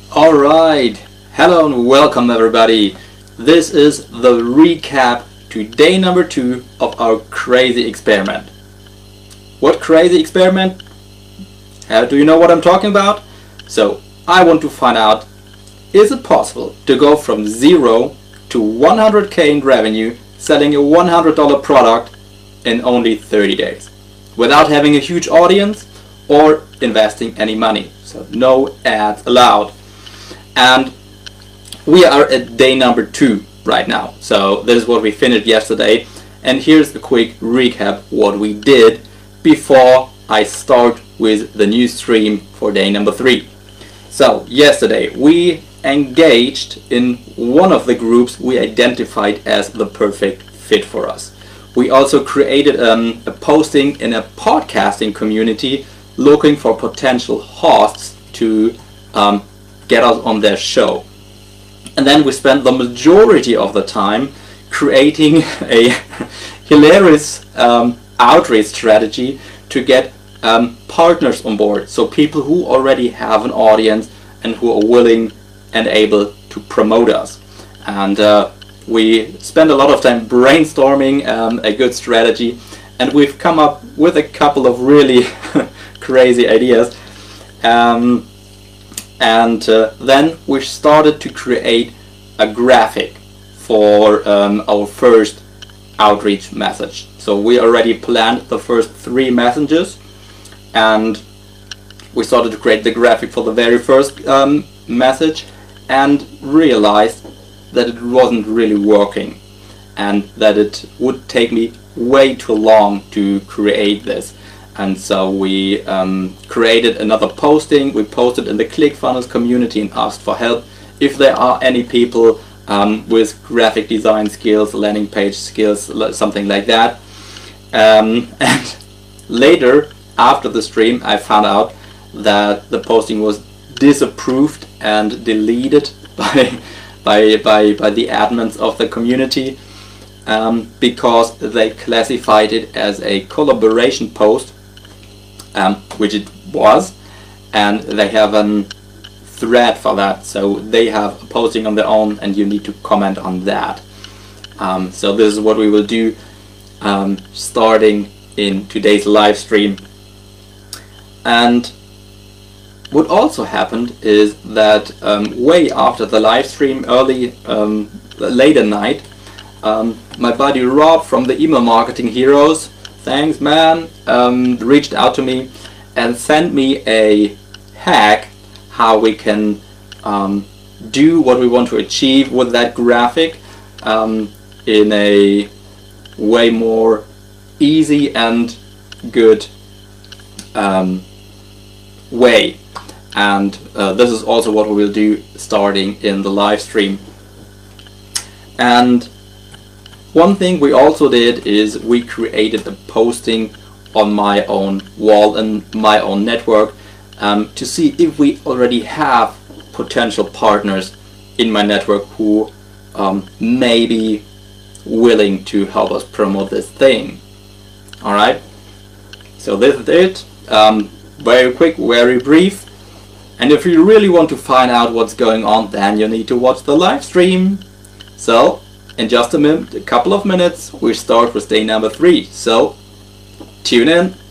Alright, hello and welcome everybody. This is the recap to day number 2 of our crazy experiment. What crazy experiment? Do you know what I'm talking about? So, I want to find out, is it possible to go from 0 to 100k in revenue selling a $100 product in only 30 days without having a huge audience or investing any money? So no ads allowed. And we are at day number 2 right now. So this is what we finished yesterday. And here's a quick recap what we did before I start with the new stream for day number 3. So yesterday we engaged in one of the groups we identified as the perfect fit for us. We also created a posting in a podcasting community looking for potential hosts to get us on their show. And then we spent the majority of the time creating a hilarious outreach strategy to get partners on board, so people who already have an audience and who are willing and able to promote us. And we spent a lot of time brainstorming a good strategy, and we've come up with a couple of really crazy ideas. Then we started to create a graphic for our first outreach message. So we already planned the first 3 messages, and we started to create the graphic for the very first message and realized that it wasn't really working and that it would take me way too long to create this. And so we created another posting. We posted in the ClickFunnels community and asked for help if there are any people with graphic design skills, landing page skills, something like that. And later, after the stream, I found out that the posting was disapproved and deleted by the admins of the community because they classified it as a collaboration post. Which it was, and they have a thread for that, so they have a posting on their own and you need to comment on that. So this is what we will do starting in today's live stream. And what also happened is that way after the live stream, late at night, my buddy Rob from the Email Marketing Heroes, thanks man, reached out to me and sent me a hack how we can do what we want to achieve with that graphic in a way more easy and good way. And this is also what we will do starting in the live stream. And one thing we also did is we created a posting on my own wall and my own network to see if we already have potential partners in my network who may be willing to help us promote this thing. Alright, so this is it. Very quick, very brief. And if you really want to find out what's going on, then you need to watch the live stream. So in just a couple of minutes, we start with day number 3. So tune in.